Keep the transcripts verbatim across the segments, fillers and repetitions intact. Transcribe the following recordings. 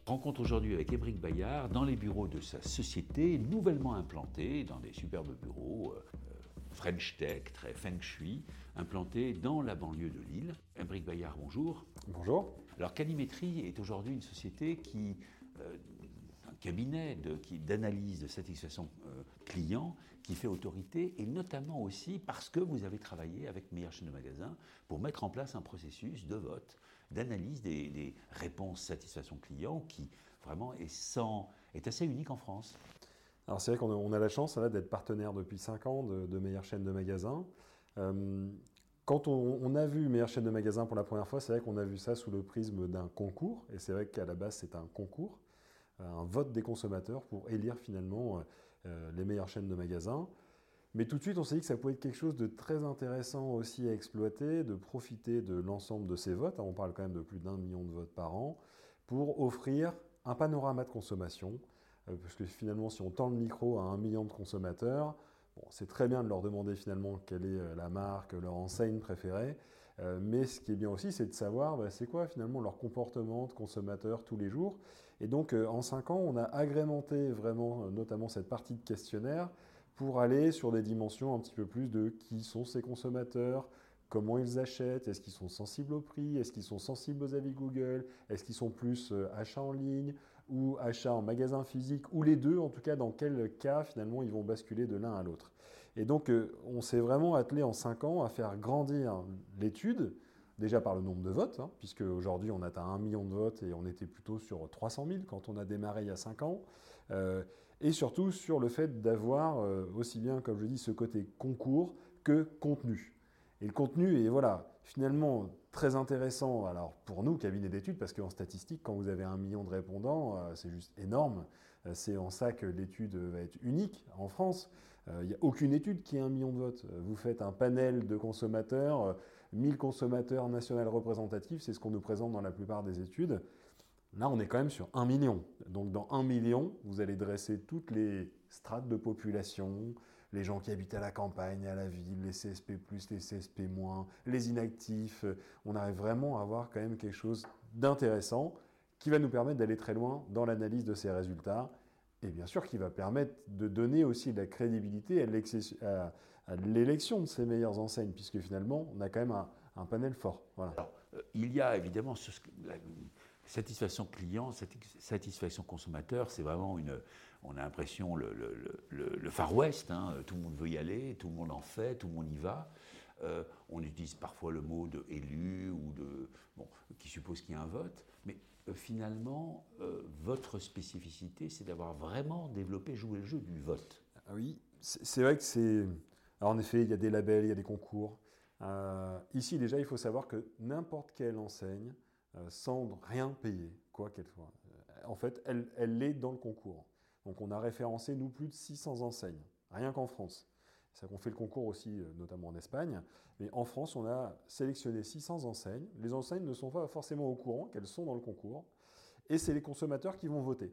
Rencontre aujourd'hui avec Émeric Bayard dans les bureaux de sa société, nouvellement implantée dans des superbes bureaux euh, French Tech, très feng shui, implantés dans la banlieue de Lille. Émeric Bayard, bonjour. Bonjour. Alors Calimétrie est aujourd'hui une société qui, euh, un cabinet de, qui, d'analyse de satisfaction euh, client qui fait autorité, et notamment aussi parce que vous avez travaillé avec Meilleure Chaîne de Magasins pour mettre en place un processus de vote, d'analyse des, des réponses satisfaction client qui vraiment est, sans, est assez unique en France. Alors c'est vrai qu'on a, on a la chance là, d'être partenaire depuis cinq ans de, de Meilleure Chaîne de Magasins. Euh, quand on, on a vu Meilleure Chaîne de Magasins pour la première fois, c'est vrai qu'on a vu ça sous le prisme d'un concours, et c'est vrai qu'à la base c'est un concours, un vote des consommateurs pour élire finalement euh, les meilleures chaînes de magasins. Mais tout de suite on s'est dit que ça pouvait être quelque chose de très intéressant aussi à exploiter, de profiter de l'ensemble de ces votes, on parle quand même de plus d'un million de votes par an, pour offrir un panorama de consommation. Parce que finalement, si on tend le micro à un million de consommateurs, bon, c'est très bien de leur demander finalement quelle est la marque, leur enseigne préférée, euh, mais ce qui est bien aussi, c'est de savoir bah, c'est quoi finalement leur comportement de consommateur tous les jours. Et donc, euh, en cinq ans, on a agrémenté vraiment, euh, notamment cette partie de questionnaire, pour aller sur des dimensions un petit peu plus de qui sont ces consommateurs, comment ils achètent, est-ce qu'ils sont sensibles au prix, est-ce qu'ils sont sensibles aux avis Google, est-ce qu'ils sont plus euh, achats en ligne ou achats en magasin physique, ou les deux, en tout cas dans quel cas finalement ils vont basculer de l'un à l'autre. Et donc euh, on s'est vraiment attelé en cinq ans à faire grandir l'étude, déjà par le nombre de votes, hein, puisque aujourd'hui on atteint un million de votes et on était plutôt sur trois cent mille quand on a démarré il y a cinq ans, euh, et surtout sur le fait d'avoir euh, aussi bien, comme je dis, ce côté concours que contenu. Et le contenu est voilà, finalement très intéressant alors pour nous, cabinet d'études, parce qu'en statistique, quand vous avez un million de répondants, euh, c'est juste énorme. Euh, c'est en ça que l'étude va être unique en France. Il euh, n'y a aucune étude qui ait un million de votes. Vous faites un panel de consommateurs, euh, mille consommateurs nationaux représentatifs, c'est ce qu'on nous présente dans la plupart des études. Là, on est quand même sur un million. Donc, dans un million, vous allez dresser toutes les strates de population, les gens qui habitent à la campagne, à la ville, les C S P plus, les C S P moins, les inactifs. On arrive vraiment à avoir quand même quelque chose d'intéressant qui va nous permettre d'aller très loin dans l'analyse de ces résultats. Et bien sûr, qui va permettre de donner aussi de la crédibilité à, à l'élection de ces meilleures enseignes, puisque finalement, on a quand même un, un panel fort. Voilà. Alors, euh, il y a évidemment ce, la, satisfaction client, satisfaction consommateur, c'est vraiment une. On a l'impression le, le, le, le Far West, hein, tout le monde veut y aller, tout le monde en fait, tout le monde y va. Euh, on utilise parfois le mot de élu ou de. Bon, qui suppose qu'il y a un vote, mais euh, finalement, euh, votre spécificité, c'est d'avoir vraiment développé, joué le jeu du vote. Ah oui, c'est vrai que c'est. Alors en effet, il y a des labels, il y a des concours. Euh, ici, déjà, il faut savoir que n'importe quelle enseigne, euh, sans rien payer, quoi qu'elle soit, euh, en fait, elle, elle est dans le concours. Donc on a référencé, nous, plus de six cents enseignes, rien qu'en France. C'est ça qu'on fait le concours aussi, euh, notamment en Espagne. Mais en France, on a sélectionné six cents enseignes. Les enseignes ne sont pas forcément au courant qu'elles sont dans le concours. Et c'est les consommateurs qui vont voter.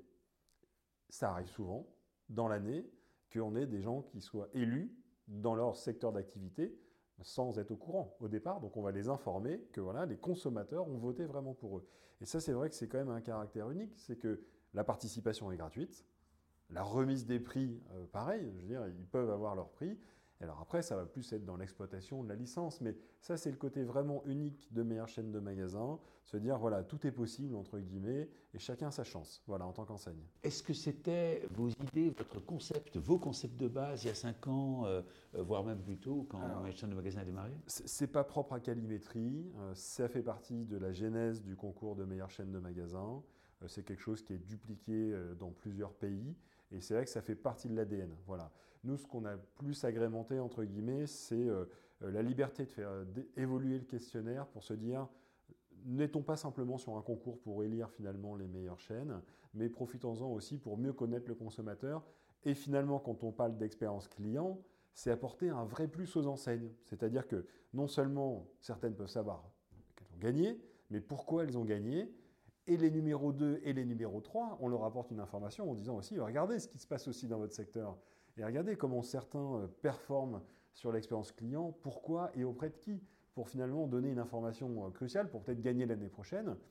Ça arrive souvent, dans l'année, qu'on ait des gens qui soient élus dans leur secteur d'activité sans être au courant au départ. Donc on va les informer que voilà, les consommateurs ont voté vraiment pour eux. Et ça, c'est vrai que c'est quand même un caractère unique, c'est que la participation est gratuite, la remise des prix, euh, pareil, je veux dire, ils peuvent avoir leur prix. Alors après, ça va plus être dans l'exploitation de la licence, mais ça, c'est le côté vraiment unique de Meilleure Chaîne de Magasins, se dire, voilà, tout est possible, entre guillemets, et chacun sa chance, voilà, en tant qu'enseigne. Est-ce que c'était vos idées, votre concept, vos concepts de base, il y a cinq ans, euh, voire même plus tôt, quand Meilleure Chaîne de Magasins a démarré ? C'est pas propre à Calimétrie, euh, ça fait partie de la genèse du concours de Meilleure Chaîne de Magasins, euh, c'est quelque chose qui est dupliqué euh, dans plusieurs pays, et c'est vrai que ça fait partie de l'A D N. Voilà. Nous, ce qu'on a plus agrémenté, entre guillemets, c'est euh, la liberté de faire euh, évoluer le questionnaire pour se dire, n'étons pas simplement sur un concours pour élire finalement les meilleures chaînes, mais profitons-en aussi pour mieux connaître le consommateur. Et finalement, quand on parle d'expérience client, c'est apporter un vrai plus aux enseignes. C'est-à-dire que non seulement certaines peuvent savoir qu'elles ont gagné, mais pourquoi elles ont gagné. Et les numéros deux et les numéros trois, on leur apporte une information en disant aussi, regardez ce qui se passe aussi dans votre secteur. Et regardez comment certains performent sur l'expérience client, pourquoi et auprès de qui, pour finalement donner une information cruciale pour peut-être gagner l'année prochaine.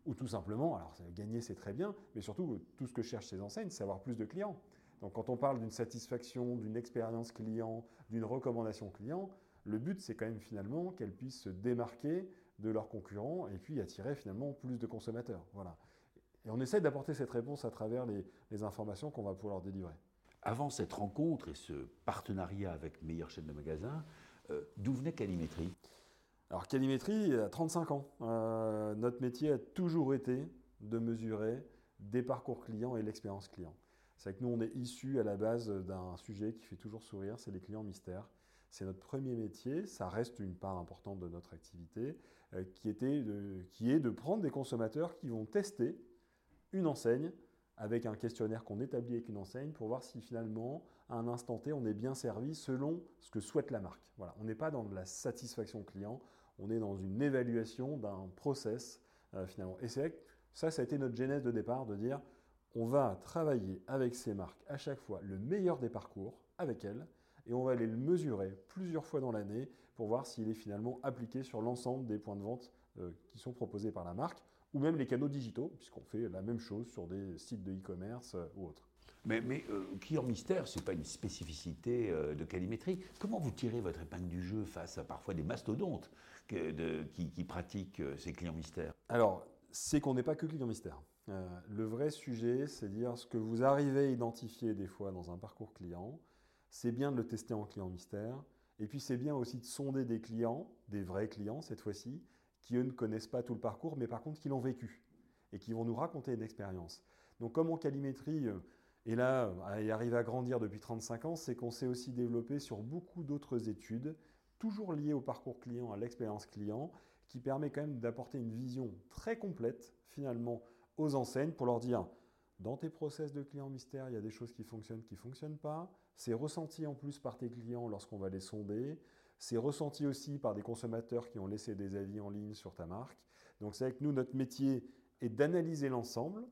Ou tout simplement, alors gagner c'est très bien, mais surtout tout ce que cherchent ces enseignes, c'est avoir plus de clients. Donc quand on parle d'une satisfaction, d'une expérience client, d'une recommandation client, le but c'est quand même finalement qu'elles puissent se démarquer de leurs concurrents et puis attirer finalement plus de consommateurs. Voilà. Et on essaie d'apporter cette réponse à travers les, les informations qu'on va pouvoir leur délivrer. Avant cette rencontre et ce partenariat avec Meilleure Chaîne de Magasins, euh, d'où venait Qualimétrie? Alors Qualimétrie a trente-cinq ans. Euh, notre métier a toujours été de mesurer des parcours clients et l'expérience client. C'est vrai que nous, on est issus à la base d'un sujet qui fait toujours sourire, c'est les clients mystères. C'est notre premier métier, ça reste une part importante de notre activité, euh, qui, était de, qui est de prendre des consommateurs qui vont tester une enseigne avec un questionnaire qu'on établit avec une enseigne pour voir si finalement, à un instant T, on est bien servi selon ce que souhaite la marque. Voilà. On n'est pas dans de la satisfaction client, on est dans une évaluation d'un process euh, finalement. Et c'est vrai que ça, ça a été notre genèse de départ, de dire on va travailler avec ces marques à chaque fois le meilleur des parcours avec elles et on va aller le mesurer plusieurs fois dans l'année pour voir s'il est finalement appliqué sur l'ensemble des points de vente euh, qui sont proposés par la marque ou même les canaux digitaux, puisqu'on fait la même chose sur des sites de e-commerce euh, ou autres. Mais, mais euh, client mystère, ce n'est pas une spécificité euh, de Qualimétrie. Comment vous tirez votre épingle du jeu face à parfois des mastodontes que, de, qui, qui pratiquent euh, ces clients mystères? Alors, c'est qu'on n'est pas que client mystère. Euh, le vrai sujet, c'est dire ce que vous arrivez à identifier des fois dans un parcours client, c'est bien de le tester en client mystère, et puis c'est bien aussi de sonder des clients, des vrais clients cette fois-ci, qui eux ne connaissent pas tout le parcours, mais par contre qui l'ont vécu, et qui vont nous raconter une expérience. Donc comme en Qualimétrie, et là, et arrive à grandir depuis trente-cinq ans, c'est qu'on s'est aussi développé sur beaucoup d'autres études, toujours liées au parcours client, à l'expérience client, qui permet quand même d'apporter une vision très complète, finalement, aux enseignes pour leur dire, dans tes process de clients mystères, il y a des choses qui fonctionnent, qui ne fonctionnent pas. C'est ressenti en plus par tes clients lorsqu'on va les sonder. C'est ressenti aussi par des consommateurs qui ont laissé des avis en ligne sur ta marque. Donc c'est avec nous, notre métier est d'analyser l'ensemble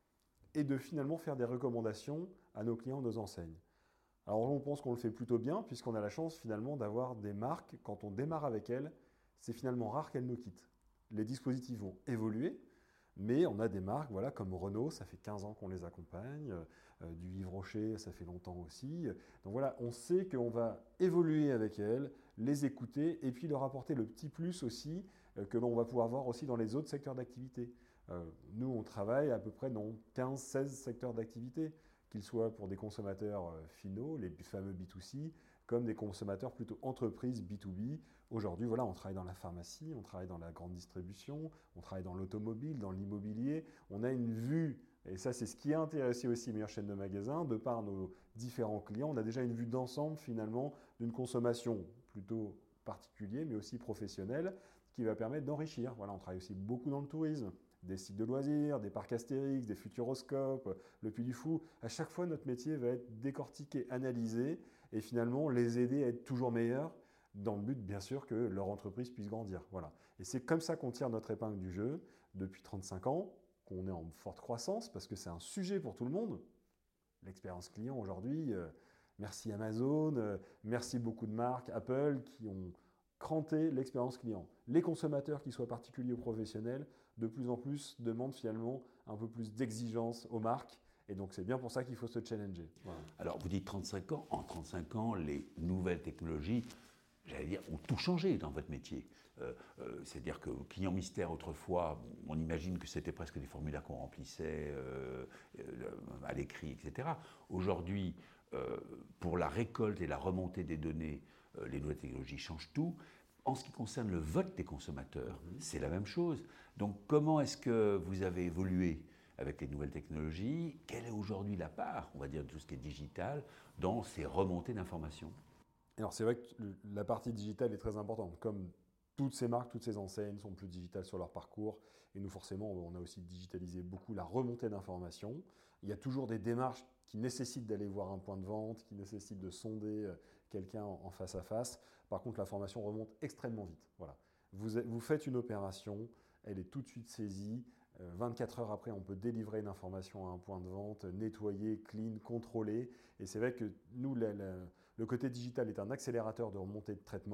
et de finalement faire des recommandations à nos clients, nos enseignes. Alors on pense qu'on le fait plutôt bien puisqu'on a la chance finalement d'avoir des marques, quand on démarre avec elles, c'est finalement rare qu'elles nous quittent. Les dispositifs vont évoluer, mais on a des marques voilà, comme Renault, ça fait quinze ans qu'on les accompagne, euh, du Yves Rocher, ça fait longtemps aussi. Donc voilà, on sait qu'on va évoluer avec elles, les écouter et puis leur apporter le petit plus aussi euh, que l'on va pouvoir voir aussi dans les autres secteurs d'activité. Euh, nous, on travaille à peu près dans quinze seize secteurs d'activité, qu'ils soient pour des consommateurs euh, finaux, les fameux B deux C, comme des consommateurs plutôt entreprises B deux B. Aujourd'hui, voilà, on travaille dans la pharmacie, on travaille dans la grande distribution, on travaille dans l'automobile, dans l'immobilier. On a une vue, et ça c'est ce qui a intéressé aussi Meilleure Chaîne de Magasins, de par nos différents clients, on a déjà une vue d'ensemble finalement d'une consommation plutôt particulière, mais aussi professionnelle, qui va permettre d'enrichir. Voilà, on travaille aussi beaucoup dans le tourisme, des sites de loisirs, des parcs Astérix, des Futuroscopes, le Puy du Fou. À chaque fois, notre métier va être décortiqué, analysé, et finalement les aider à être toujours meilleurs, dans le but, bien sûr, que leur entreprise puisse grandir. Voilà. Et c'est comme ça qu'on tire notre épingle du jeu depuis trente-cinq ans, qu'on est en forte croissance, parce que c'est un sujet pour tout le monde. L'expérience client aujourd'hui, euh, merci Amazon, euh, merci beaucoup de marques, Apple, qui ont cranté l'expérience client. Les consommateurs, qu'ils soient particuliers ou professionnels, de plus en plus demandent finalement un peu plus d'exigence aux marques. Et donc c'est bien pour ça qu'il faut se challenger. Voilà. Alors vous dites trente-cinq ans, en trente-cinq ans, les nouvelles technologies, j'allais dire, ont tout changé dans votre métier. Euh, euh, C'est-à-dire que client mystère, autrefois, on imagine que c'était presque des formulaires qu'on remplissait euh, euh, à l'écrit, et cetera. Aujourd'hui, euh, pour la récolte et la remontée des données, euh, les nouvelles technologies changent tout. En ce qui concerne le vote des consommateurs, mmh. c'est la même chose. Donc comment est-ce que vous avez évolué avec les nouvelles technologies? Quelle est aujourd'hui la part, on va dire, de tout ce qui est digital dans ces remontées d'informations? Alors c'est vrai que la partie digitale est très importante. Comme toutes ces marques, toutes ces enseignes sont plus digitales sur leur parcours. Et nous, forcément, on a aussi digitalisé beaucoup la remontée d'informations. Il y a toujours des démarches qui nécessitent d'aller voir un point de vente, qui nécessitent de sonder quelqu'un en face à face. Par contre, l'information remonte extrêmement vite. Voilà. Vous, vous faites une opération, elle est tout de suite saisie. vingt-quatre heures après, on peut délivrer une information à un point de vente, nettoyer, clean, contrôler. Et c'est vrai que nous, la, la, le côté digital est un accélérateur de remontée de traitement.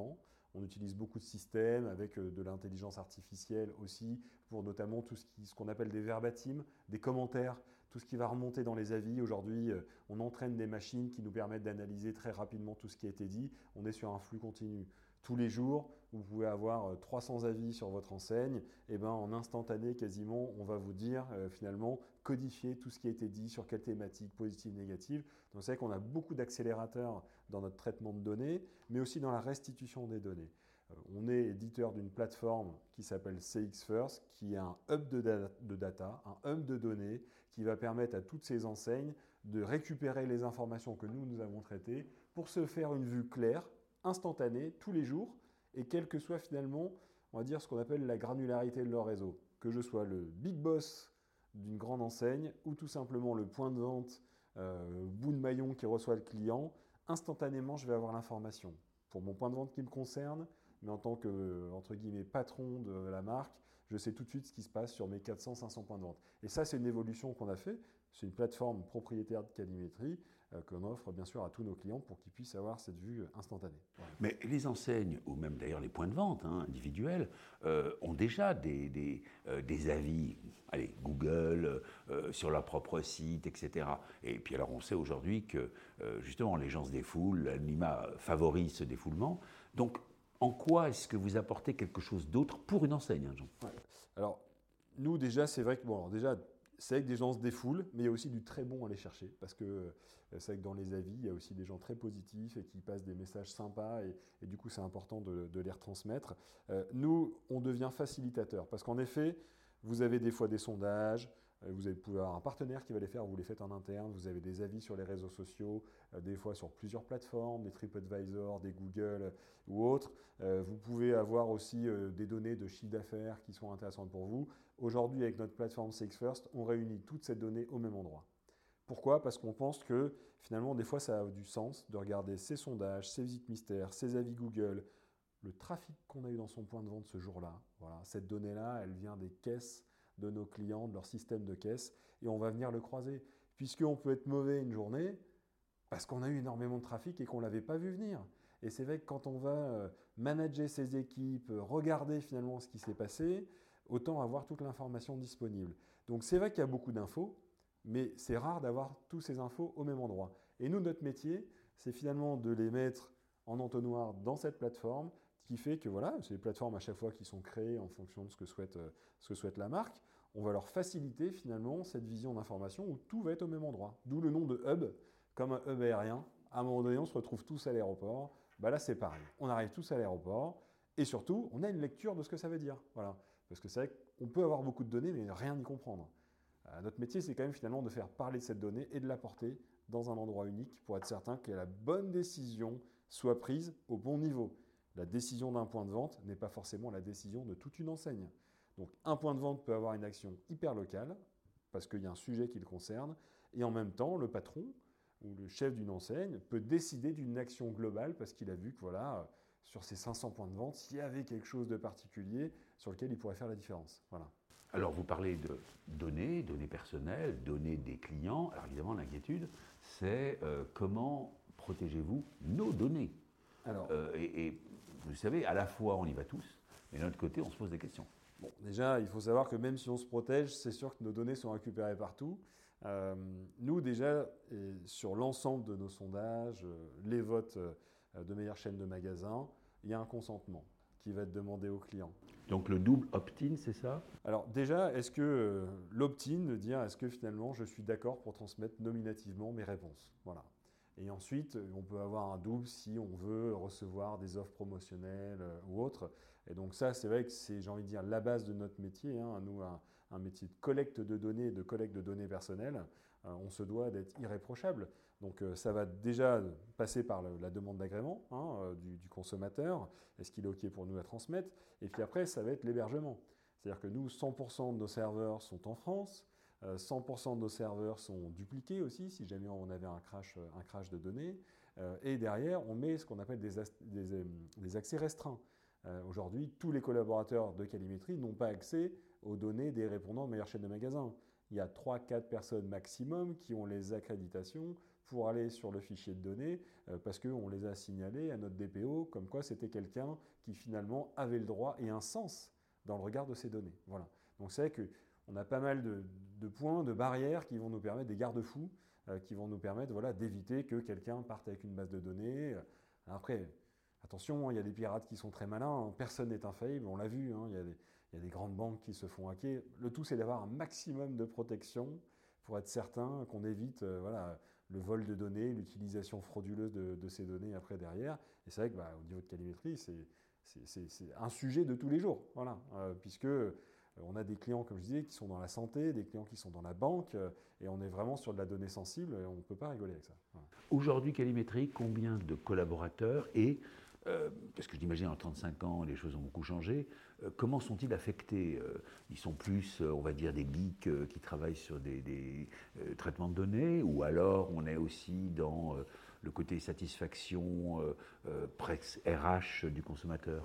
On utilise beaucoup de systèmes avec de l'intelligence artificielle aussi pour notamment tout ce, qui, ce qu'on appelle des verbatims, des commentaires, tout ce qui va remonter dans les avis. Aujourd'hui, on entraîne des machines qui nous permettent d'analyser très rapidement tout ce qui a été dit. On est sur un flux continu. Tous les jours, vous pouvez avoir trois cents avis sur votre enseigne. Et ben, en instantané, quasiment, on va vous dire euh, finalement codifier tout ce qui a été dit sur quelle thématique, positive, négative. Donc c'est vrai qu'on a beaucoup d'accélérateurs dans notre traitement de données, mais aussi dans la restitution des données. Euh, on est éditeur d'une plateforme qui s'appelle C X First, qui est un hub de, da- de data, un hub de données qui va permettre à toutes ces enseignes de récupérer les informations que nous, nous avons traitées pour se faire une vue claire, instantanée, tous les jours, et quel que soit finalement, on va dire, ce qu'on appelle la granularité de leur réseau. Que je sois le big boss d'une grande enseigne ou tout simplement le point de vente, euh, bout de maillon qui reçoit le client, instantanément, je vais avoir l'information. Pour mon point de vente qui me concerne, mais en tant que, entre guillemets, patron de la marque, je sais tout de suite ce qui se passe sur mes quatre cents à cinq cents points de vente. Et ça, c'est une évolution qu'on a fait. C'est une plateforme propriétaire de Calimétrie euh, qu'on offre bien sûr à tous nos clients pour qu'ils puissent avoir cette vue instantanée. Voilà. Mais les enseignes, ou même d'ailleurs les points de vente hein, individuels, euh, ont déjà des, des, euh, des avis, allez, Google, euh, sur leur propre site, et cetera. Et puis alors on sait aujourd'hui que euh, justement les gens se défoulent, l'anonymat favorise ce défoulement. Donc en quoi est-ce que vous apportez quelque chose d'autre pour une enseigne, hein, Jean ? Ouais. Alors nous déjà, c'est vrai que bon, alors, déjà. C'est vrai que des gens se défoulent, mais il y a aussi du très bon à aller chercher. Parce que c'est vrai que dans les avis, il y a aussi des gens très positifs et qui passent des messages sympas. Et, et du coup, c'est important de, de les retransmettre. Euh, nous, on devient facilitateur. Parce qu'en effet, vous avez des fois des sondages. Vous pouvez avoir un partenaire qui va les faire, vous les faites en interne. Vous avez des avis sur les réseaux sociaux, des fois sur plusieurs plateformes, des TripAdvisor, des Google ou autres. Vous pouvez avoir aussi des données de chiffre d'affaires qui sont intéressantes pour vous. Aujourd'hui, avec notre plateforme C X First, on réunit toutes ces données au même endroit. Pourquoi ? Parce qu'on pense que finalement, des fois, ça a du sens de regarder ces sondages, ces visites mystères, ces avis Google, le trafic qu'on a eu dans son point de vente ce jour-là. Voilà, cette donnée-là, elle vient des caisses de nos clients, de leur système de caisse, et on va venir le croiser. Puisqu'on peut être mauvais une journée, parce qu'on a eu énormément de trafic et qu'on ne l'avait pas vu venir. Et c'est vrai que quand on va manager ses équipes, regarder finalement ce qui s'est passé, autant avoir toute l'information disponible. Donc c'est vrai qu'il y a beaucoup d'infos, mais c'est rare d'avoir toutes ces infos au même endroit. Et nous, notre métier, c'est finalement de les mettre en entonnoir dans cette plateforme, qui fait que voilà, c'est des plateformes à chaque fois qui sont créées en fonction de ce que souhaite, ce que souhaite la marque. On va leur faciliter finalement cette vision d'information où tout va être au même endroit. D'où le nom de hub, comme un hub aérien. À un moment donné, on se retrouve tous à l'aéroport. Bah là, c'est pareil. On arrive tous à l'aéroport et surtout, on a une lecture de ce que ça veut dire. Voilà. Parce que c'est vrai qu'on peut avoir beaucoup de données, mais rien y comprendre. Euh, notre métier, c'est quand même finalement de faire parler cette donnée et de la porter dans un endroit unique pour être certain que la bonne décision soit prise au bon niveau. La décision d'un point de vente n'est pas forcément la décision de toute une enseigne. Donc un point de vente peut avoir une action hyper locale, parce qu'il y a un sujet qui le concerne, et en même temps, le patron ou le chef d'une enseigne peut décider d'une action globale, parce qu'il a vu que voilà, sur ces cinq cents points de vente, il y avait quelque chose de particulier sur lequel il pourrait faire la différence. Voilà. Alors vous parlez de données, données personnelles, données des clients. Alors évidemment, l'inquiétude, c'est euh, comment protégez-vous nos données ? Alors, euh, et, et vous savez, à la fois on y va tous, mais d'un autre côté on se pose des questions. Bon, déjà, il faut savoir que même si on se protège, c'est sûr que nos données sont récupérées partout. Euh, nous, déjà, et sur l'ensemble de nos sondages, euh, les votes euh, de meilleure chaîne de magasins, il y a un consentement qui va être demandé aux clients. Donc le double opt-in, c'est ça ? Alors déjà, est-ce que euh, l'opt-in, de dire est-ce que finalement je suis d'accord pour transmettre nominativement mes réponses ? Voilà. Et ensuite, on peut avoir un double si on veut recevoir des offres promotionnelles euh, ou autres. Et donc ça, c'est vrai que c'est, j'ai envie de dire, la base de notre métier. Hein. Nous, un, un métier de collecte de données, de collecte de données personnelles, euh, on se doit d'être irréprochable. Donc euh, ça va déjà passer par le, la demande d'agrément hein, euh, du, du consommateur. Est-ce qu'il est OK pour nous la transmettre ? Et puis après, ça va être l'hébergement. C'est-à-dire que nous, cent pour cent de nos serveurs sont en France. cent pour cent de nos serveurs sont dupliqués aussi, si jamais on avait un crash, un crash de données. Et derrière, on met ce qu'on appelle des, des, des accès restreints. Aujourd'hui, tous les collaborateurs de Calimétrie n'ont pas accès aux données des répondants de meilleure chaîne de magasins. Il y a trois à quatre personnes maximum qui ont les accréditations pour aller sur le fichier de données euh, parce qu'on les a signalés à notre D P O comme quoi c'était quelqu'un qui finalement avait le droit et un sens dans le regard de ces données. Voilà. Donc c'est vrai qu'on a pas mal de, de points, de barrières qui vont nous permettre, des garde-fous, euh, qui vont nous permettre voilà, d'éviter que quelqu'un parte avec une base de données. Après, attention, il y a des pirates qui sont très malins, personne n'est infaillible, on l'a vu, hein, il y a des, il y a des grandes banques qui se font hacker. Le tout, c'est d'avoir un maximum de protection pour être certain qu'on évite euh, voilà, le vol de données, l'utilisation frauduleuse de, de ces données après derrière. Et c'est vrai que bah, au niveau de Calimétrie, c'est, c'est, c'est, c'est un sujet de tous les jours, voilà, euh, puisque euh, on a des clients, comme je disais, qui sont dans la santé, des clients qui sont dans la banque, euh, et on est vraiment sur de la donnée sensible, et on ne peut pas rigoler avec ça. Voilà. Aujourd'hui, Calimétrie, combien de collaborateurs et Euh, parce que j'imagine en trente-cinq ans, les choses ont beaucoup changé. Euh, comment sont-ils affectés euh, Ils sont plus, euh, on va dire, des geeks euh, qui travaillent sur des, des euh, traitements de données, ou alors on est aussi dans euh, le côté satisfaction euh, euh, presque R H du consommateur?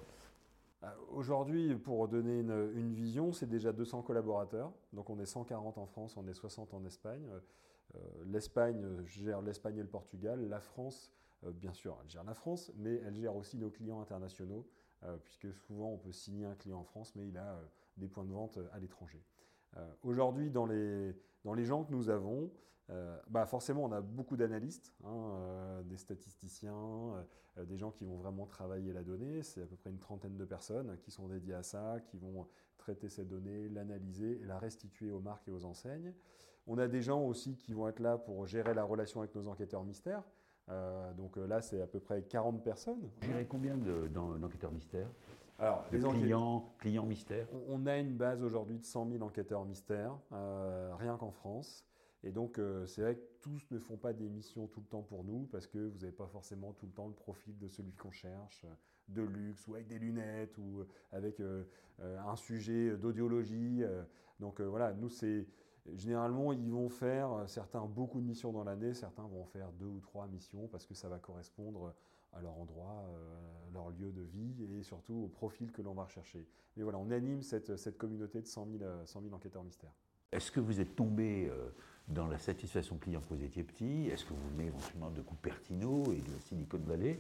Aujourd'hui, pour donner une, une vision, c'est déjà deux cents collaborateurs. Donc on est cent quarante en France, on est soixante en Espagne. Euh, L'Espagne gère l'Espagne et le Portugal. La France, euh, bien sûr, elle gère la France, mais elle gère aussi nos clients internationaux, euh, puisque souvent on peut signer un client en France, mais il a euh, des points de vente à l'étranger. Euh, Aujourd'hui, dans les, dans les gens que nous avons, euh, bah forcément, on a beaucoup d'analystes, hein, euh, des statisticiens, euh, des gens qui vont vraiment travailler la donnée. C'est à peu près une trentaine de personnes qui sont dédiées à ça, qui vont traiter ces données, l'analyser et la restituer aux marques et aux enseignes. On a des gens aussi qui vont être là pour gérer la relation avec nos enquêteurs mystères. Euh, donc là, c'est à peu près quarante personnes. Vous gérez combien d'enquêteurs mystères? Alors, les clients, clients mystères. On a une base aujourd'hui de cent mille enquêteurs mystères, euh, rien qu'en France. Et donc, euh, c'est vrai que tous ne font pas des missions tout le temps pour nous, parce que vous n'avez pas forcément tout le temps le profil de celui qu'on cherche, de luxe, ou avec des lunettes, ou avec euh, un sujet d'audiologie. Donc euh, voilà, nous, c'est... Généralement, ils vont faire, certains, beaucoup de missions dans l'année, certains vont faire deux ou trois missions, parce que ça va correspondre à leur endroit, euh, leur lieu de vie et surtout au profil que l'on va rechercher. Mais voilà, on anime cette, cette communauté de cent mille enquêteurs mystères. Est-ce que vous êtes tombé euh, dans la satisfaction client quand vous étiez petit? Est-ce que vous venez éventuellement de Cupertino et de Silicon Valley?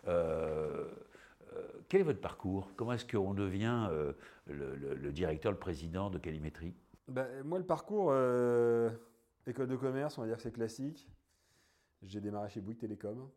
euh, euh, Quel est votre parcours? Comment est-ce qu'on devient euh, le, le, le directeur, le président de Calimétrie? Ben, moi, le parcours, euh, école de commerce, on va dire que c'est classique. J'ai démarré chez Bouygues Télécom.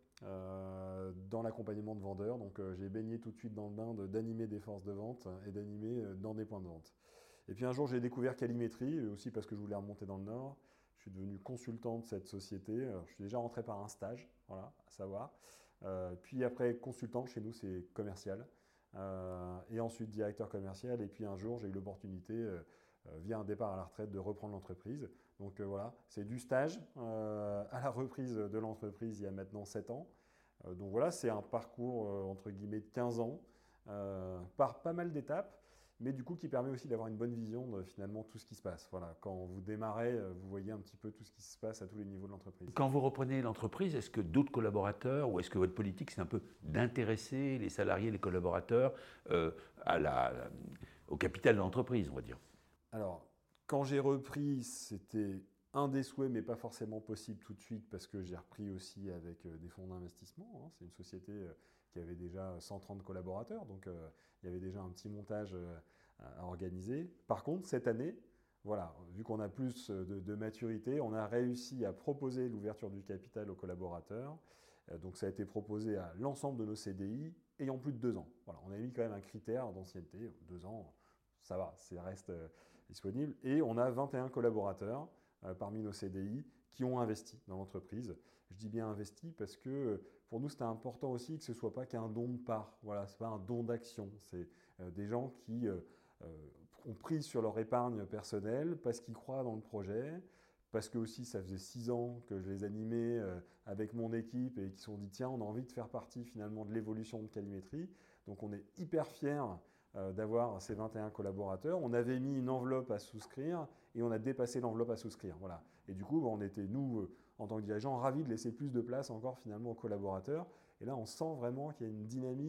Euh, dans l'accompagnement de vendeurs. Donc euh, j'ai baigné tout de suite dans le bain d'animer des forces de vente et d'animer euh, dans des points de vente. Et puis un jour j'ai découvert Calimétrie, aussi parce que je voulais remonter dans le Nord. Je suis devenu consultant de cette société. Alors, je suis déjà rentré par un stage, voilà, à savoir. Euh, puis après consultant, chez nous c'est commercial. Euh, et ensuite directeur commercial. Et puis un jour j'ai eu l'opportunité, euh, via un départ à la retraite, de reprendre l'entreprise. Donc euh, voilà, c'est du stage euh, à la reprise de l'entreprise il y a maintenant sept ans. Euh, donc voilà, c'est un parcours euh, entre guillemets de quinze ans, euh, par pas mal d'étapes, mais du coup qui permet aussi d'avoir une bonne vision de finalement tout ce qui se passe. Voilà, quand vous démarrez, vous voyez un petit peu tout ce qui se passe à tous les niveaux de l'entreprise. Quand vous reprenez l'entreprise, est-ce que d'autres collaborateurs, ou est-ce que votre politique c'est un peu d'intéresser les salariés, les collaborateurs euh, à la, au capital de l'entreprise, on va dire? Alors, quand j'ai repris, c'était un des souhaits, mais pas forcément possible tout de suite, parce que j'ai repris aussi avec euh, des fonds d'investissement. Hein. C'est une société euh, qui avait déjà cent trente collaborateurs, donc euh, il y avait déjà un petit montage euh, à organiser. Par contre, cette année, voilà, vu qu'on a plus de, de maturité, on a réussi à proposer l'ouverture du capital aux collaborateurs. Euh, donc ça a été proposé à l'ensemble de nos C D I ayant plus de deux ans. Voilà, on a mis quand même un critère d'ancienneté, deux ans. Ça va, ça reste euh, disponible. Et on a vingt et un collaborateurs euh, parmi nos C D I qui ont investi dans l'entreprise. Je dis bien investi parce que euh, pour nous, c'était important aussi que ce ne soit pas qu'un don de part. Voilà, ce n'est pas un don d'action. C'est euh, des gens qui euh, euh, ont pris sur leur épargne personnelle parce qu'ils croient dans le projet, parce que aussi ça faisait six ans que je les animais euh, avec mon équipe et qui se sont dit tiens, on a envie de faire partie finalement de l'évolution de Calimétrie. Donc on est hyper fiers Euh, d'avoir ces vingt et un collaborateurs. On avait mis une enveloppe à souscrire et on a dépassé l'enveloppe à souscrire. Voilà. Et du coup, on était, nous, euh, en tant que dirigeants, ravis de laisser plus de place encore finalement aux collaborateurs. Et là, on sent vraiment qu'il y a une dynamique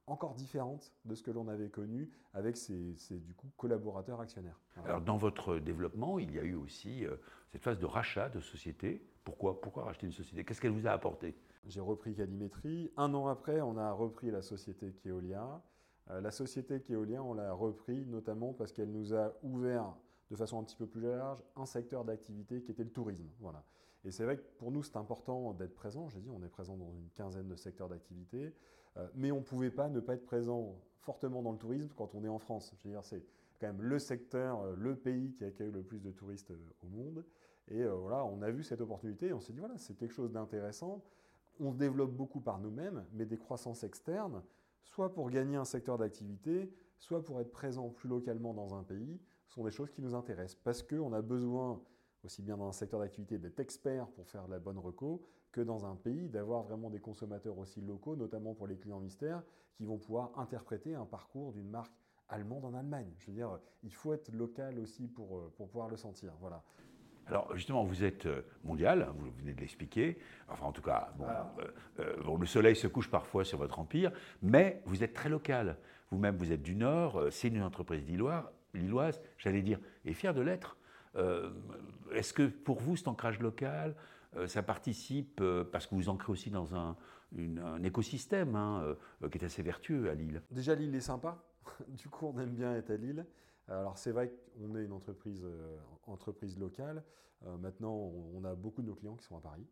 encore différente de ce que l'on avait connu avec ces, ces, du coup, collaborateurs actionnaires. Voilà. Alors, dans votre développement, il y a eu aussi euh, cette phase de rachat de société. Pourquoi, pourquoi racheter une société? Qu'est-ce qu'elle vous a apporté? J'ai repris Calimétrie. Un an après, on a repris la société Keolia. Euh, la société Keolia, on l'a repris notamment parce qu'elle nous a ouvert de façon un petit peu plus large un secteur d'activité qui était le tourisme. Voilà. Et c'est vrai que pour nous, c'est important d'être présent. J'ai dit, on est présent dans une quinzaine de secteurs d'activité, euh, mais on ne pouvait pas ne pas être présent fortement dans le tourisme quand on est en France. Je veux dire, c'est quand même le secteur, le pays qui accueille le plus de touristes au monde. Et euh, voilà, on a vu cette opportunité et on s'est dit, voilà, c'est quelque chose d'intéressant. On se développe beaucoup par nous-mêmes, mais des croissances externes, soit pour gagner un secteur d'activité, soit pour être présent plus localement dans un pays, sont des choses qui nous intéressent. Parce qu'on a besoin, aussi bien dans un secteur d'activité, d'être expert pour faire la bonne reco, que dans un pays, d'avoir vraiment des consommateurs aussi locaux, notamment pour les clients mystères, qui vont pouvoir interpréter un parcours d'une marque allemande en Allemagne. Je veux dire, il faut être local aussi pour, pour pouvoir le sentir. Voilà. Alors justement, vous êtes mondial, vous venez de l'expliquer, enfin en tout cas, bon, euh, euh, bon, le soleil se couche parfois sur votre empire, mais vous êtes très local. Vous-même, vous êtes du Nord, c'est une entreprise lilloise, lilloise j'allais dire, et fière de l'être. Euh, est-ce que pour vous, cet ancrage local, euh, ça participe, euh, parce que vous ancrez aussi dans un, une, un écosystème hein, euh, qui est assez vertueux à Lille? Déjà, Lille est sympa, du coup on aime bien être à Lille. Alors c'est vrai qu'on est une entreprise, euh, entreprise locale. Euh, maintenant, on, on a beaucoup de nos clients qui sont à Paris.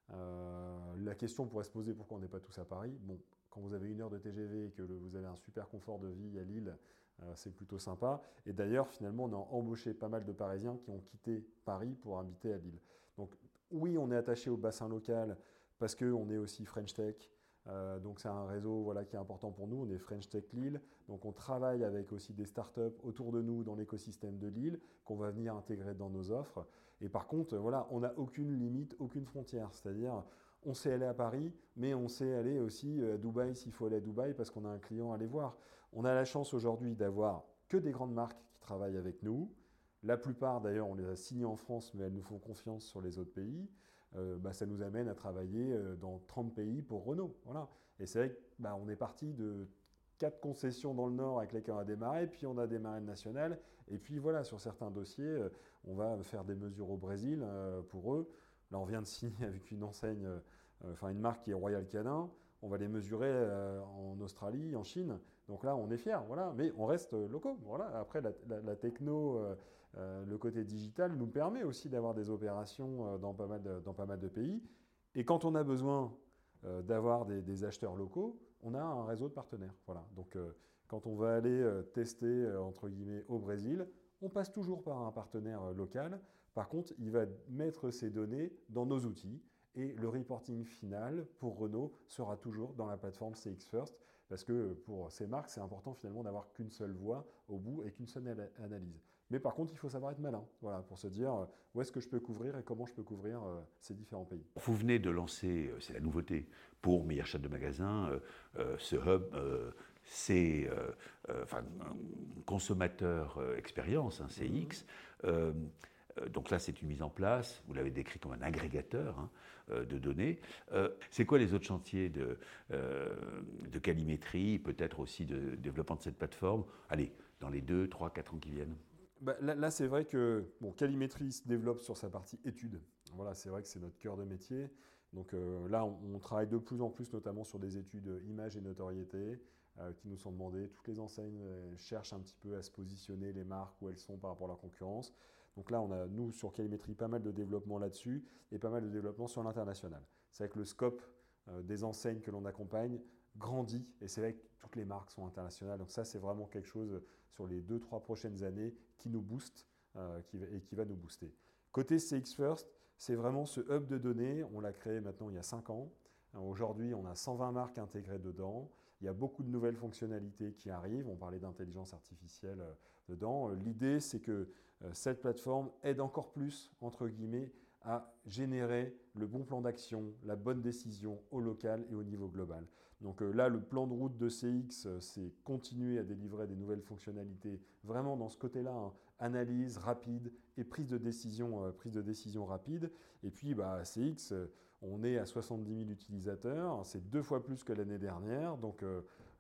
Euh, la question pourrait se poser pourquoi on n'est pas tous à Paris. Bon, quand vous avez une heure de T G V et que le, vous avez un super confort de vie à Lille, euh, c'est plutôt sympa. Et d'ailleurs, finalement, on a embauché pas mal de Parisiens qui ont quitté Paris pour habiter à Lille. Donc oui, on est attaché au bassin local parce qu'on est aussi French Tech. Euh, donc c'est un réseau voilà, qui est important pour nous, on est French Tech Lille, donc on travaille avec aussi des startups autour de nous dans l'écosystème de Lille qu'on va venir intégrer dans nos offres. Et par contre, voilà, on n'a aucune limite, aucune frontière, c'est-à-dire on sait aller à Paris, mais on sait aller aussi à Dubaï s'il faut aller à Dubaï parce qu'on a un client à aller voir. On a la chance aujourd'hui d'avoir que des grandes marques qui travaillent avec nous. La plupart d'ailleurs on les a signés en France, mais elles nous font confiance sur les autres pays. Euh, bah, ça nous amène à travailler euh, dans trente pays pour Renault. Voilà. Et c'est vrai qu'on bah, est parti de quatre concessions dans le Nord avec lesquelles on a démarré, puis on a démarré le national. Et puis voilà, sur certains dossiers, euh, on va faire des mesures au Brésil euh, pour eux. Là, on vient de signer avec une enseigne, euh, enfin une marque qui est Royal Canin. On va les mesurer euh, en Australie, en Chine. Donc là, on est fiers, voilà. Mais on reste locaux. Voilà. Après, la, la, la techno, euh, euh, le côté digital nous permet aussi d'avoir des opérations euh, dans, pas mal de, dans pas mal de pays. Et quand on a besoin euh, d'avoir des, des acheteurs locaux, on a un réseau de partenaires. Voilà. Donc, euh, quand on va aller euh, tester, euh, entre guillemets, au Brésil, on passe toujours par un partenaire euh, local. Par contre, il va mettre ces données dans nos outils. Et le reporting final pour Renault sera toujours dans la plateforme C X First, parce que pour ces marques, c'est important finalement d'avoir qu'une seule voix au bout et qu'une seule analyse. Mais par contre, il faut savoir être malin, voilà, pour se dire où est-ce que je peux couvrir et comment je peux couvrir euh, ces différents pays. Vous venez de lancer, c'est la nouveauté pour Meilleur Chef de Magasin, euh, euh, ce hub, euh, c'est euh, euh, enfin, un consommateur euh, expérience, hein, C X. Mm-hmm. euh, Donc là, c'est une mise en place, vous l'avez décrit comme un agrégateur hein, euh, de données. Euh, c'est quoi les autres chantiers de, euh, de Calimétrie, peut-être aussi de développement de cette plateforme? Allez, dans les deux, trois, quatre ans qui viennent. Bah, là, là c'est vrai que bon, Calimétrie se développe sur sa partie études. Voilà, c'est vrai que c'est notre cœur de métier. Donc euh, là, on, on travaille de plus en plus notamment sur des études image et notoriété euh, qui nous sont demandées. Toutes les enseignes euh, cherchent un petit peu à se positionner les marques où elles sont par rapport à la concurrence. Donc là, on a, nous, sur Calimétrie, pas mal de développement là-dessus et pas mal de développement sur l'international. C'est vrai que le scope euh, des enseignes que l'on accompagne grandit et c'est vrai que toutes les marques sont internationales. Donc ça, c'est vraiment quelque chose sur les deux, trois prochaines années qui nous booste euh, qui, et qui va nous booster. Côté C X First, c'est vraiment ce hub de données. On l'a créé maintenant il y a cinq ans. Aujourd'hui, on a cent vingt marques intégrées dedans. Il y a beaucoup de nouvelles fonctionnalités qui arrivent. On parlait d'intelligence artificielle euh, dedans. L'idée, c'est que euh, cette plateforme aide encore plus, entre guillemets, à générer le bon plan d'action, la bonne décision au local et au niveau global. Donc euh, là, le plan de route de C X, euh, c'est continuer à délivrer des nouvelles fonctionnalités, vraiment dans ce côté-là, hein, analyse rapide et prise de décision, euh, prise de décision rapide. Et puis, bah, C X, euh, on est à soixante-dix mille utilisateurs, c'est deux fois plus que l'année dernière. Donc euh,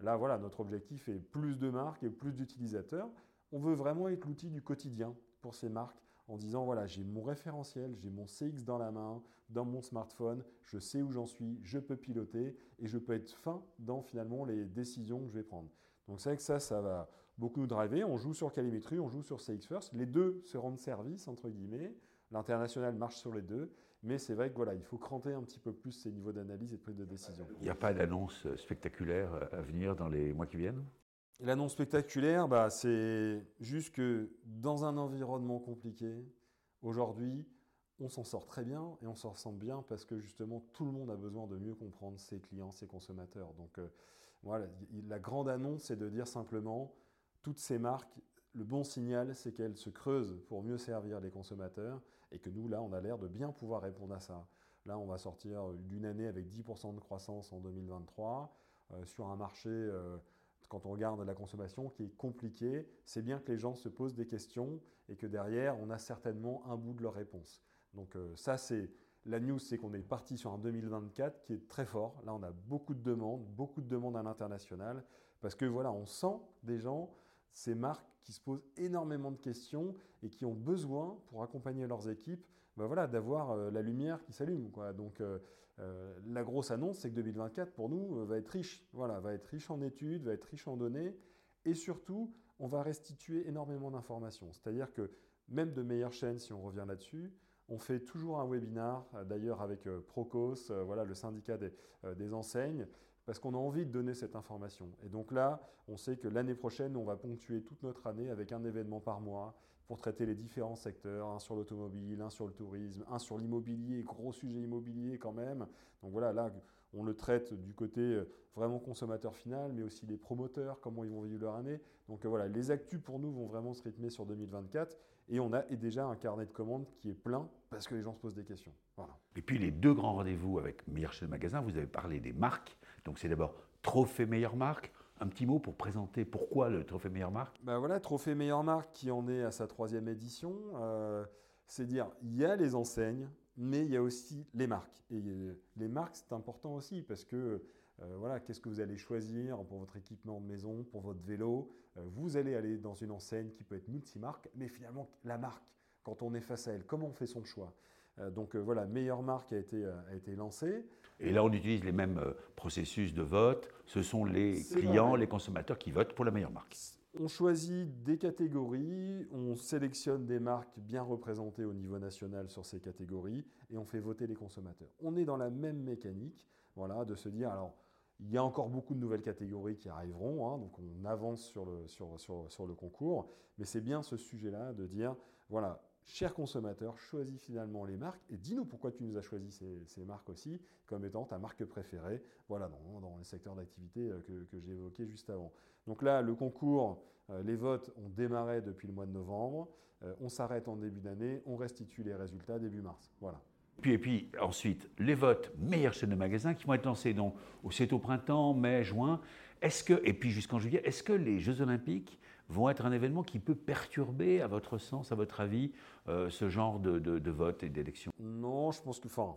Là, voilà, notre objectif est plus de marques et plus d'utilisateurs. On veut vraiment être l'outil du quotidien pour ces marques en disant, voilà, j'ai mon référentiel, j'ai mon C X dans la main, dans mon smartphone, je sais où j'en suis, je peux piloter et je peux être fin dans finalement les décisions que je vais prendre. Donc c'est vrai que ça, ça va beaucoup nous driver. On joue sur Calimetry, on joue sur C X First. Les deux se rendent service, entre guillemets. L'international marche sur les deux. Mais c'est vrai que voilà, il faut cranter un petit peu plus ces niveaux d'analyse et de prise de décision. Il n'y a pas d'annonce spectaculaire à venir dans les mois qui viennent? L'annonce spectaculaire, bah, c'est juste que dans un environnement compliqué, aujourd'hui, on s'en sort très bien et on s'en sent bien parce que justement, tout le monde a besoin de mieux comprendre ses clients, ses consommateurs. Donc euh, voilà, la grande annonce, c'est de dire simplement, toutes ces marques, le bon signal, c'est qu'elles se creusent pour mieux servir les consommateurs et que nous, là, on a l'air de bien pouvoir répondre à ça. Là, on va sortir d'une année avec dix pour cent de croissance en deux mille vingt-trois euh, sur un marché... Euh, quand on regarde la consommation qui est compliquée, c'est bien que les gens se posent des questions et que derrière, on a certainement un bout de leur réponse. Donc euh, ça, c'est la news, c'est qu'on est parti sur un deux mille vingt-quatre qui est très fort. Là, on a beaucoup de demandes, beaucoup de demandes à l'international, parce que voilà, on sent des gens, ces marques qui se posent énormément de questions et qui ont besoin, pour accompagner leurs équipes, ben voilà, d'avoir euh, la lumière qui s'allume, quoi. Donc euh, euh, la grosse annonce, c'est que deux mille vingt-quatre, pour nous, euh, va être riche. Voilà, va être riche en études, va être riche en données. Et surtout, on va restituer énormément d'informations. C'est-à-dire que même de meilleures chaînes, si on revient là-dessus, on fait toujours un webinar, euh, d'ailleurs avec euh, Procos, euh, voilà, le syndicat des, euh, des enseignes, parce qu'on a envie de donner cette information. Et donc là, on sait que l'année prochaine, on va ponctuer toute notre année avec un événement par mois pour traiter les différents secteurs, un sur l'automobile, un sur le tourisme, un sur l'immobilier, gros sujet immobilier quand même. Donc voilà, là, on le traite du côté vraiment consommateur final, mais aussi les promoteurs, comment ils vont vivre leur année. Donc voilà, les actus pour nous vont vraiment se rythmer sur deux mille vingt-quatre et on a déjà un carnet de commandes qui est plein parce que les gens se posent des questions. Voilà. Et puis les deux grands rendez-vous avec meilleure chaîne de magasins, vous avez parlé des marques. Donc c'est d'abord Trophée meilleure marque. Un petit mot pour présenter pourquoi le Trophée meilleure marque. Ben voilà, Trophée meilleure marque qui en est à sa troisième édition. Euh, c'est dire, il y a les enseignes, mais il y a aussi les marques. Et les marques, c'est important aussi parce que euh, voilà, qu'est-ce que vous allez choisir pour votre équipement de maison, pour votre vélo. Euh, vous allez aller dans une enseigne qui peut être multimarque, mais finalement, la marque, quand on est face à elle, comment on fait son choix? Euh, donc euh, voilà, meilleure marque a été, euh, a été lancée. Et là, on utilise les mêmes euh, processus de vote. Ce sont les C'est clients, pareil. les consommateurs qui votent pour la meilleure marque. On choisit des catégories, on sélectionne des marques bien représentées au niveau national sur ces catégories et on fait voter les consommateurs. On est dans la même mécanique, voilà, de se dire, alors, il y a encore beaucoup de nouvelles catégories qui arriveront, hein, donc on avance sur le, sur, sur, sur le concours, mais c'est bien ce sujet-là de dire, voilà, cher consommateur, choisis finalement les marques et dis-nous pourquoi tu nous as choisi ces, ces marques aussi comme étant ta marque préférée, voilà, dans, dans les secteurs d'activité que, que j'ai évoqués juste avant. Donc là, le concours, euh, les votes ont démarré depuis le mois de novembre, euh, on s'arrête en début d'année, on restitue les résultats début mars, voilà. Puis, et puis ensuite, les votes meilleure chaîne de magasins qui vont être lancés donc c'est au printemps, mai, juin. Est-ce que, et puis jusqu'en juillet, est-ce que les Jeux Olympiques vont être un événement qui peut perturber, à votre sens, à votre avis, euh, ce genre de, de, de vote et d'élection? Non, je pense que, enfin,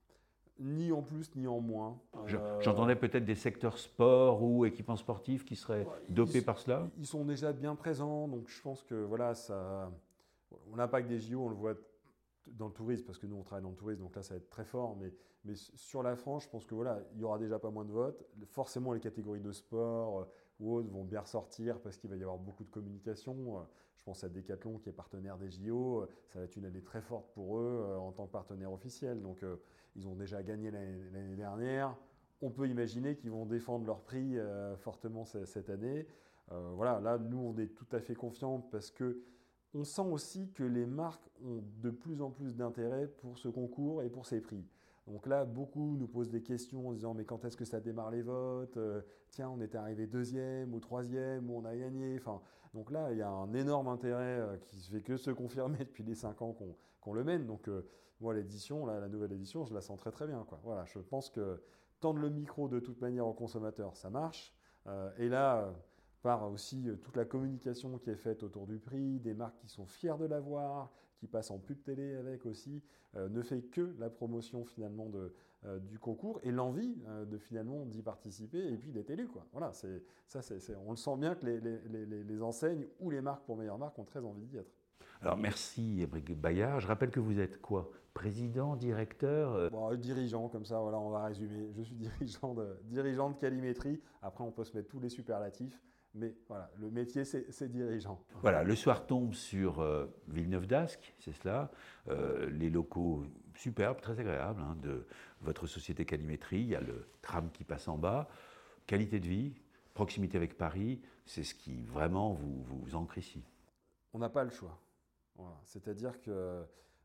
ni en plus ni en moins. Je, Euh, J'entendais peut-être des secteurs sport ou équipements sportifs qui seraient ouais, dopés ils, par cela. Ils sont déjà bien présents, donc je pense que voilà, ça, l'impact des J O, on le voit dans le tourisme, parce que nous on travaille dans le tourisme, donc là ça va être très fort, mais, mais sur la France, je pense que voilà, il y aura déjà pas moins de votes. Forcément, les catégories de sport euh, ou autres vont bien ressortir parce qu'il va y avoir beaucoup de communication. Euh, je pense à Decathlon qui est partenaire des J O, euh, ça va être une année très forte pour eux euh, en tant que partenaire officiel. Donc euh, ils ont déjà gagné l'année, l'année dernière. On peut imaginer qu'ils vont défendre leur prix euh, fortement cette année. Euh, voilà, là nous on est tout à fait confiants parce que on sent aussi que les marques ont de plus en plus d'intérêt pour ce concours et pour ces prix. Donc là, beaucoup nous posent des questions en disant mais quand est-ce que ça démarre les votes? euh, Tiens, on était arrivé deuxième ou troisième ou on a gagné. Enfin, donc là, il y a un énorme intérêt euh, qui se fait que se confirmer depuis les cinq ans qu'on qu'on le mène. Donc euh, moi, l'édition, là, la nouvelle édition, je la sens très très bien, quoi. Voilà, je pense que tendre le micro de toute manière aux consommateurs, ça marche. Euh, et là, euh, par aussi euh, toute la communication qui est faite autour du prix, des marques qui sont fières de l'avoir, qui passent en pub télé avec aussi, euh, ne fait que la promotion finalement de, euh, du concours et l'envie euh, de finalement d'y participer et puis d'être élu, quoi. Voilà, c'est, ça, c'est, c'est, on le sent bien que les, les, les, les enseignes ou les marques pour meilleure marque ont très envie d'y être. Alors merci Émeric Bayard. Je rappelle que vous êtes quoi? Président, directeur euh... bon, dirigeant, comme ça, voilà, on va résumer. Je suis dirigeant de, dirigeant de Qualimétrie. Après, on peut se mettre tous les superlatifs. Mais voilà, le métier, c'est, c'est dirigeant. Voilà, le soir tombe sur euh, Villeneuve d'Ascq, c'est cela. Euh, les locaux superbes, très agréables, hein, de votre société Qualimétrie. Il y a le tram qui passe en bas. Qualité de vie, proximité avec Paris, c'est ce qui vraiment vous, vous ancre ici. On n'a pas le choix. Voilà. C'est-à-dire que euh,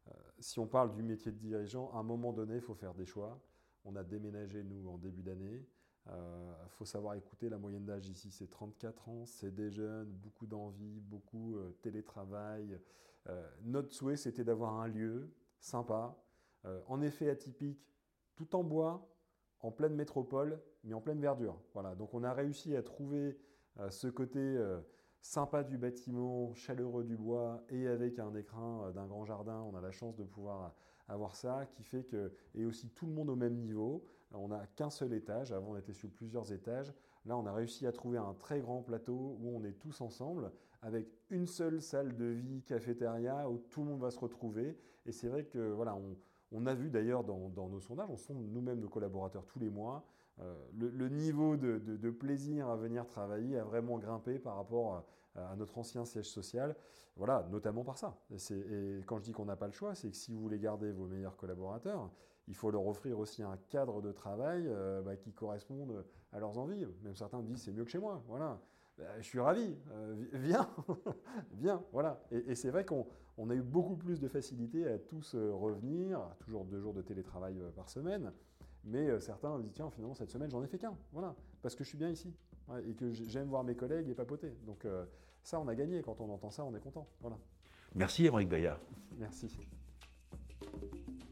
si on parle du métier de dirigeant, à un moment donné, il faut faire des choix. On a déménagé, nous, en début d'année. Il euh, faut savoir écouter, la moyenne d'âge ici, c'est trente-quatre ans, c'est des jeunes, beaucoup d'envie, beaucoup euh, télétravail. Euh, notre souhait, c'était d'avoir un lieu sympa, euh, en effet atypique, tout en bois, en pleine métropole, mais en pleine verdure. Voilà. Donc on a réussi à trouver euh, ce côté euh, sympa du bâtiment, chaleureux du bois, et avec un écrin euh, d'un grand jardin. On a la chance de pouvoir avoir ça, qui fait que, et aussi tout le monde au même niveau. On n'a qu'un seul étage, avant on était sur plusieurs étages. Là on a réussi à trouver un très grand plateau où on est tous ensemble, avec une seule salle de vie, cafétéria, où tout le monde va se retrouver. Et c'est vrai que voilà, on, on a vu d'ailleurs dans, dans nos sondages, on sonde nous-mêmes nos collaborateurs tous les mois, euh, le, le niveau de, de, de plaisir à venir travailler a vraiment grimpé par rapport à, à notre ancien siège social, voilà, notamment par ça. Et, c'est, et quand je dis qu'on n'a pas le choix, c'est que si vous voulez garder vos meilleurs collaborateurs, il faut leur offrir aussi un cadre de travail euh, bah, qui corresponde à leurs envies. Même certains me disent c'est mieux que chez moi, voilà. Bah, je suis ravi, euh, viens, viens, voilà. Et, et c'est vrai qu'on on a eu beaucoup plus de facilité à tous euh, revenir, toujours deux jours de télétravail euh, par semaine, mais euh, certains me disent tiens, finalement cette semaine j'en ai fait qu'un, voilà, parce que je suis bien ici ouais, et que j'aime voir mes collègues et papoter. Donc euh, ça, on a gagné. Quand on entend ça, on est content, voilà. Merci Émeric Bayard. Merci.